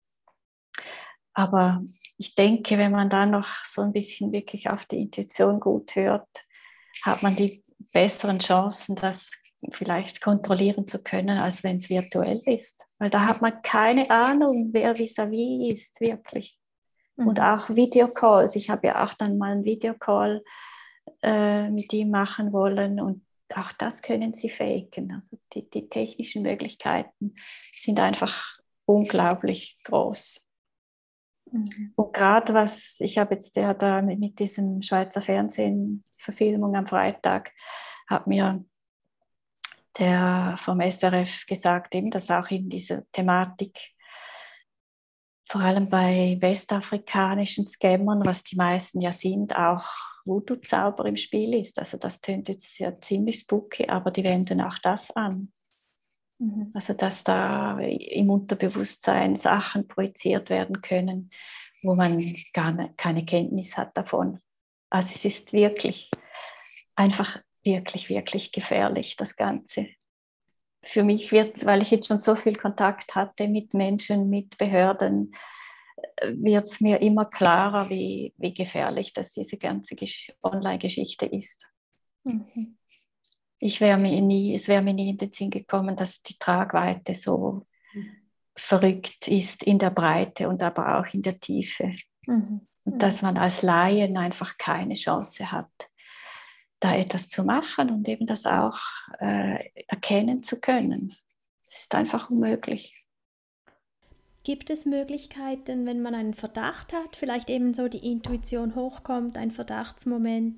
Aber ich denke, wenn man da noch so ein bisschen wirklich auf die Intuition gut hört, hat man die besseren Chancen, das vielleicht kontrollieren zu können, als wenn es virtuell ist. Weil da hat man keine Ahnung, wer vis-à-vis ist, wirklich. Mhm. Und auch Videocalls. Ich habe ja auch dann mal einen Videocall mit ihm machen wollen und auch das können sie faken. Also die technischen Möglichkeiten sind einfach unglaublich groß. Mhm. Und gerade was, ich habe jetzt ja da mit diesem Schweizer Fernsehen Verfilmung am Freitag, hat mir der vom SRF gesagt, eben, dass auch in dieser Thematik, vor allem bei westafrikanischen Scammern, was die meisten ja sind, auch Voodoo-Zauber im Spiel ist. Also das tönt jetzt ja ziemlich spooky, aber die wenden auch das an. Mhm. Also dass da im Unterbewusstsein Sachen projiziert werden können, wo man keine Kenntnis hat davon. Also es ist wirklich einfach wirklich, wirklich gefährlich, das Ganze. Für mich wird, weil ich jetzt schon so viel Kontakt hatte mit Menschen, mit Behörden, wird es mir immer klarer, wie gefährlich das diese ganze Online-Geschichte ist. Mhm. Es wäre mir nie in den Sinn gekommen, dass die Tragweite so verrückt ist in der Breite und aber auch in der Tiefe. Mhm. Und dass man als Laien einfach keine Chance hat, da etwas zu machen und eben das auch erkennen zu können. Das ist einfach unmöglich. Gibt es Möglichkeiten, wenn man einen Verdacht hat, vielleicht eben so die Intuition hochkommt, ein Verdachtsmoment,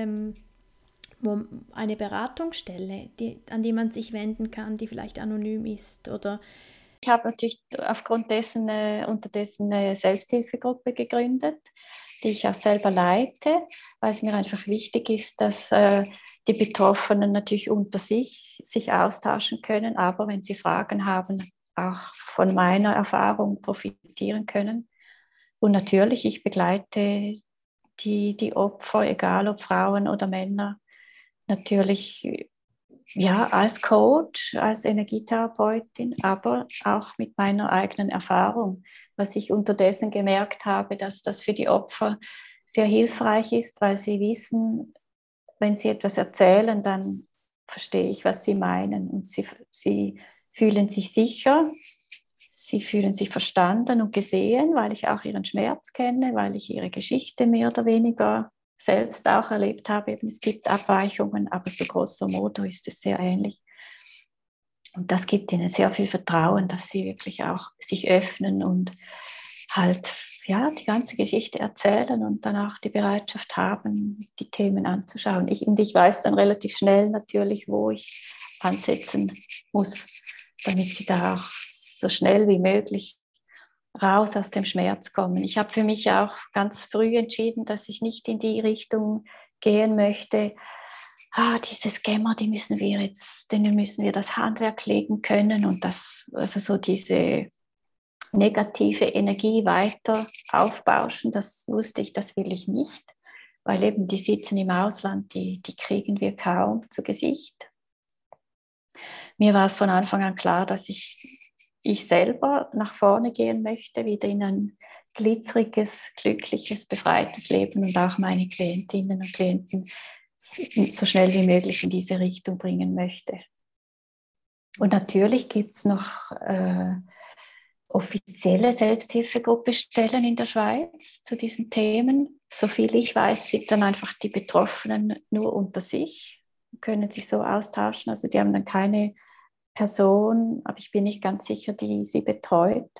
wo eine Beratungsstelle, an die man sich wenden kann, die vielleicht anonym ist? Oder ich habe natürlich aufgrund dessen unterdessen eine Selbsthilfegruppe gegründet, die ich auch selber leite, weil es mir einfach wichtig ist, dass die Betroffenen natürlich unter sich austauschen können, aber wenn sie Fragen haben, auch von meiner Erfahrung profitieren können. Und natürlich, ich begleite die Opfer, egal ob Frauen oder Männer, natürlich ja, als Coach, als Energietherapeutin, aber auch mit meiner eigenen Erfahrung, was ich unterdessen gemerkt habe, dass das für die Opfer sehr hilfreich ist, weil sie wissen, wenn sie etwas erzählen, dann verstehe ich, was sie meinen und sie fühlen sich sicher, sie fühlen sich verstanden und gesehen, weil ich auch ihren Schmerz kenne, weil ich ihre Geschichte mehr oder weniger selbst auch erlebt habe. Eben, es gibt Abweichungen, aber so grosso modo ist es sehr ähnlich. Und das gibt ihnen sehr viel Vertrauen, dass sie wirklich auch sich öffnen und halt ja, die ganze Geschichte erzählen und dann auch die Bereitschaft haben, die Themen anzuschauen. Ich weiß dann relativ schnell natürlich, wo ich ansetzen muss, damit sie da auch so schnell wie möglich raus aus dem Schmerz kommen. Ich habe für mich auch ganz früh entschieden, dass ich nicht in die Richtung gehen möchte, diese Scammer, denen müssen wir das Handwerk legen können und das, also so diese negative Energie weiter aufbauschen, das wusste ich, das will ich nicht, weil eben die sitzen im Ausland, die kriegen wir kaum zu Gesicht. Mir war es von Anfang an klar, dass ich selber nach vorne gehen möchte, wieder in ein glitzeriges, glückliches, befreites Leben und auch meine Klientinnen und Klienten so schnell wie möglich in diese Richtung bringen möchte. Und natürlich gibt es noch offizielle Selbsthilfegruppestellen in der Schweiz zu diesen Themen. Soviel ich weiß, sind dann einfach die Betroffenen nur unter sich, können sich so austauschen. Also die haben dann keine Person, aber ich bin nicht ganz sicher, die sie betreut.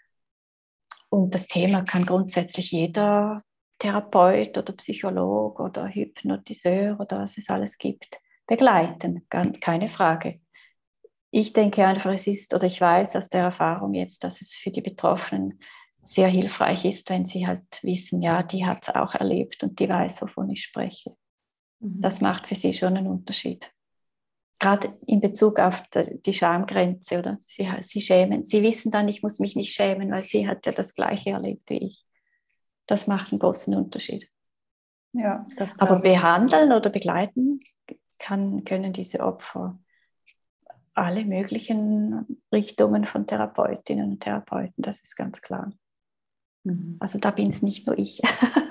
Und das Thema kann grundsätzlich jeder Therapeut oder Psycholog oder Hypnotiseur oder was es alles gibt, begleiten. Keine Frage. Ich denke einfach, ich weiß aus der Erfahrung jetzt, dass es für die Betroffenen sehr hilfreich ist, wenn sie halt wissen, ja, die hat es auch erlebt und die weiß, wovon ich spreche. Das macht für sie schon einen Unterschied. Gerade in Bezug auf die Schamgrenze, oder? Sie schämen. Sie wissen dann, ich muss mich nicht schämen, weil sie hat ja das Gleiche erlebt wie ich. Das macht einen großen Unterschied. Ja, das Aber glaube ich. behandeln oder begleiten können diese Opfer alle möglichen Richtungen von Therapeutinnen und Therapeuten, das ist ganz klar. Also da bin es nicht nur ich.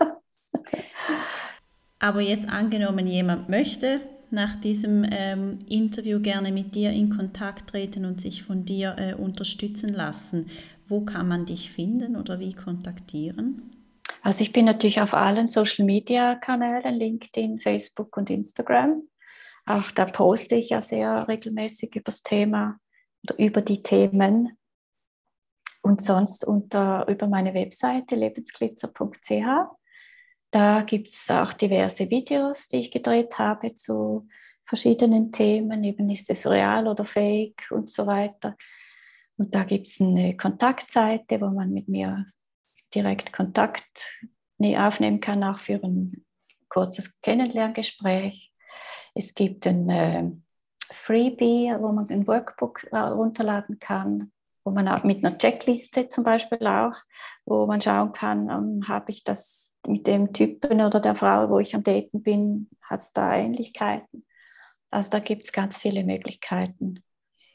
Aber jetzt angenommen, jemand möchte nach diesem Interview gerne mit dir in Kontakt treten und sich von dir unterstützen lassen. Wo kann man dich finden oder wie kontaktieren? Also ich bin natürlich auf allen Social-Media-Kanälen, LinkedIn, Facebook und Instagram. Auch da poste ich ja sehr regelmäßig über das Thema oder über die Themen. Und sonst über meine Webseite lebensglitzer.ch. Da gibt es auch diverse Videos, die ich gedreht habe zu verschiedenen Themen. Eben ist es real oder fake und so weiter. Und da gibt es eine Kontaktseite, wo man mit mir direkt Kontakt aufnehmen kann, auch für ein kurzes Kennenlerngespräch. Es gibt ein Freebie, wo man ein Workbook runterladen kann, wo man auch mit einer Checkliste zum Beispiel auch, wo man schauen kann, habe ich das mit dem Typen oder der Frau, wo ich am Daten bin, hat es da Ähnlichkeiten. Also da gibt es ganz viele Möglichkeiten,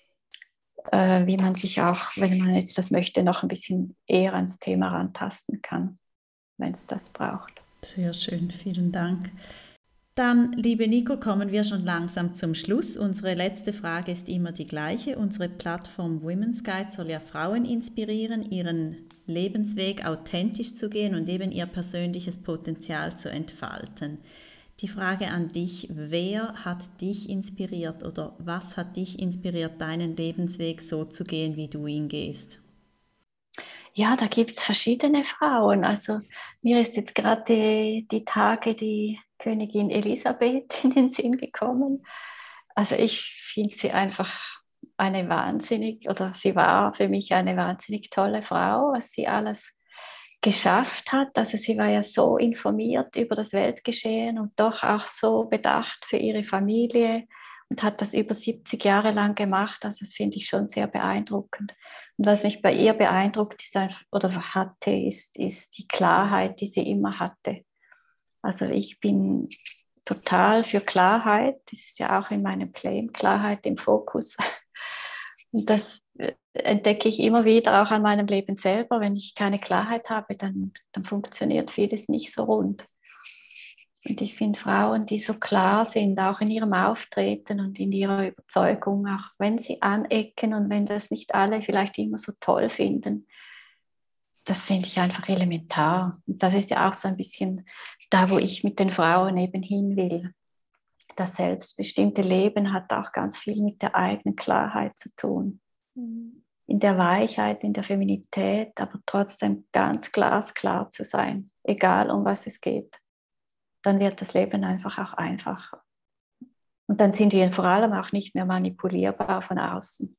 wie man sich auch, wenn man jetzt das möchte, noch ein bisschen eher ans Thema rantasten kann, wenn es das braucht. Sehr schön, vielen Dank. Dann, liebe Nico, kommen wir schon langsam zum Schluss. Unsere letzte Frage ist immer die gleiche. Unsere Plattform Women's Guide soll ja Frauen inspirieren, ihren Lebensweg authentisch zu gehen und eben ihr persönliches Potenzial zu entfalten. Die Frage an dich, wer hat dich inspiriert oder was hat dich inspiriert, deinen Lebensweg so zu gehen, wie du ihn gehst? Ja, da gibt es verschiedene Frauen. Also mir ist jetzt gerade die Tage die Königin Elisabeth in den Sinn gekommen. Also ich finde sie einfach sie war für mich eine wahnsinnig tolle Frau, was sie alles geschafft hat. Also sie war ja so informiert über das Weltgeschehen und doch auch so bedacht für ihre Familie und hat das über 70 Jahre lang gemacht. Also das finde ich schon sehr beeindruckend. Und was mich bei ihr beeindruckt ist ist die Klarheit, die sie immer hatte. Also ich bin total für Klarheit. Das ist ja auch in meinem Claim, Klarheit im Fokus. Und das entdecke ich immer wieder auch an meinem Leben selber. Wenn ich keine Klarheit habe, dann funktioniert vieles nicht so rund. Und ich finde Frauen, die so klar sind, auch in ihrem Auftreten und in ihrer Überzeugung, auch wenn sie anecken und wenn das nicht alle vielleicht immer so toll finden, das finde ich einfach elementar. Und das ist ja auch so ein bisschen da, wo ich mit den Frauen eben hin will. Das selbstbestimmte Leben hat auch ganz viel mit der eigenen Klarheit zu tun. In der Weichheit, in der Feminität, aber trotzdem ganz glasklar zu sein, egal um was es geht. Dann wird das Leben einfach auch einfacher. Und dann sind wir vor allem auch nicht mehr manipulierbar von außen.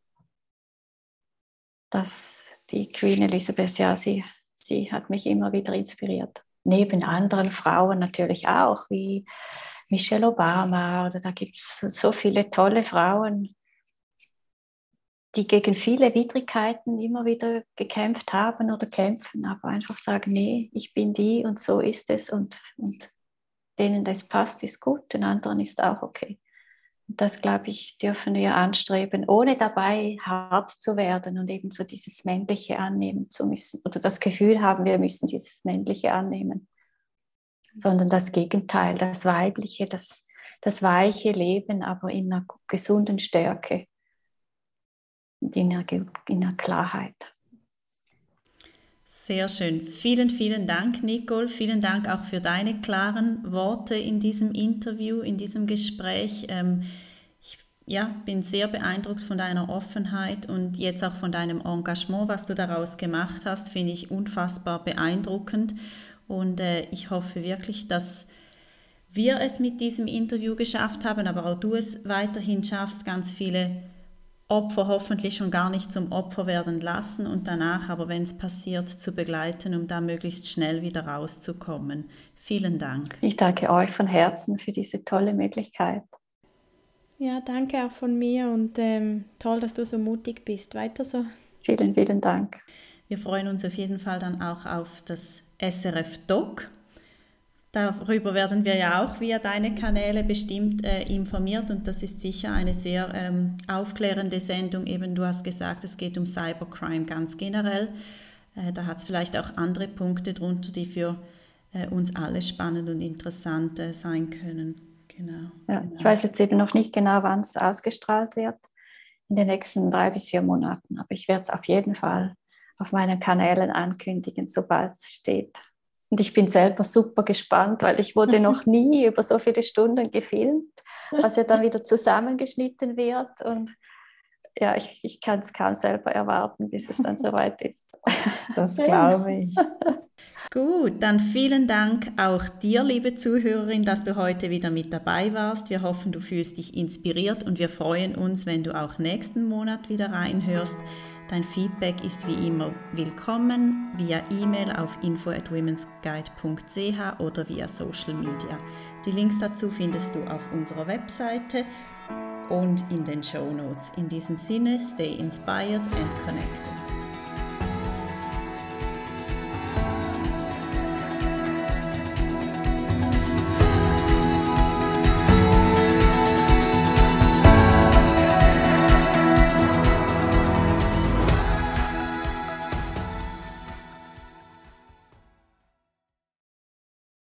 Die Queen Elizabeth, ja, sie hat mich immer wieder inspiriert. Neben anderen Frauen natürlich auch, wie Michelle Obama, oder da gibt es so viele tolle Frauen, die gegen viele Widrigkeiten immer wieder gekämpft haben oder kämpfen, aber einfach sagen, nee, ich bin die und so ist es und denen das passt, ist gut, den anderen ist auch okay. Und das, glaube ich, dürfen wir anstreben, ohne dabei hart zu werden und eben so dieses Männliche annehmen zu müssen oder das Gefühl haben, wir müssen dieses Männliche annehmen, sondern das Gegenteil, das Weibliche, das weiche Leben, aber in einer gesunden Stärke und in einer Klarheit. Sehr schön. Vielen, vielen Dank, Nicole. Vielen Dank auch für deine klaren Worte in diesem Interview, in diesem Gespräch. Ich bin sehr beeindruckt von deiner Offenheit und jetzt auch von deinem Engagement, was du daraus gemacht hast, finde ich unfassbar beeindruckend. Und ich hoffe wirklich, dass wir es mit diesem Interview geschafft haben, aber auch du es weiterhin schaffst, ganz viele Opfer hoffentlich schon gar nicht zum Opfer werden lassen und danach, aber wenn es passiert, zu begleiten, um da möglichst schnell wieder rauszukommen. Vielen Dank. Ich danke euch von Herzen für diese tolle Möglichkeit. Ja, danke auch von mir und toll, dass du so mutig bist. Weiter so. Vielen, vielen Dank. Wir freuen uns auf jeden Fall dann auch auf das SRF Doc. Darüber werden wir ja auch via deine Kanäle bestimmt informiert und das ist sicher eine sehr aufklärende Sendung. Eben, du hast gesagt, es geht um Cybercrime ganz generell. Da hat es vielleicht auch andere Punkte drunter, die für uns alle spannend und interessant sein können. Genau. Ja, ich weiß jetzt eben noch nicht genau, wann es ausgestrahlt wird. In den nächsten 3 bis 4 Monaten. Aber ich werde es auf jeden Fall auf meinen Kanälen ankündigen, sobald es steht. Und ich bin selber super gespannt, weil ich wurde noch nie über so viele Stunden gefilmt, was ja dann wieder zusammengeschnitten wird. Und ja, ich kann es kaum selber erwarten, bis es dann soweit ist. Das glaube ich. Gut, dann vielen Dank auch dir, liebe Zuhörerin, dass du heute wieder mit dabei warst. Wir hoffen, du fühlst dich inspiriert und wir freuen uns, wenn du auch nächsten Monat wieder reinhörst. Dein Feedback ist wie immer willkommen via E-Mail auf info@womensguide.ch oder via Social Media. Die Links dazu findest du auf unserer Webseite und in den Shownotes. In diesem Sinne, stay inspired and connected.